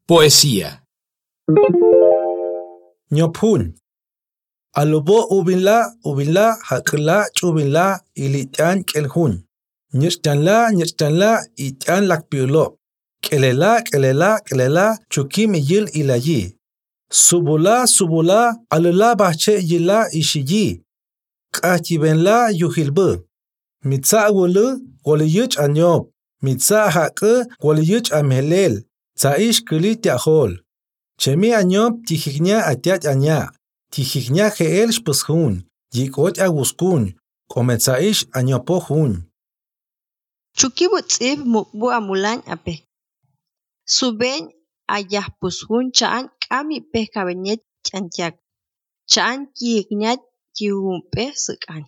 Poesía. Nyopun. Alubo ubinla, hakla, chubinla, ilitan kelhun. Nyertanla, itan lakpiulo. Kelela, chukim yil ilayi. Subula, alula bache yila ishiyi. Kachibenla yuhilbu. Mitsa wulu, waliyuch anyob. Mitsa hake, waliyuch amhelel. Tsaish kulit yahol. Chemi anyob tihignya atiat anya. Tihignya geel shpushun. Yikot aguskun. Kometsaish anyopohun. Chukibu tsib mukbu amulan ape. Suben ayahpushun chaan kami pe kabenyet chantiak. Chaan kihignyat kihumpe sukan.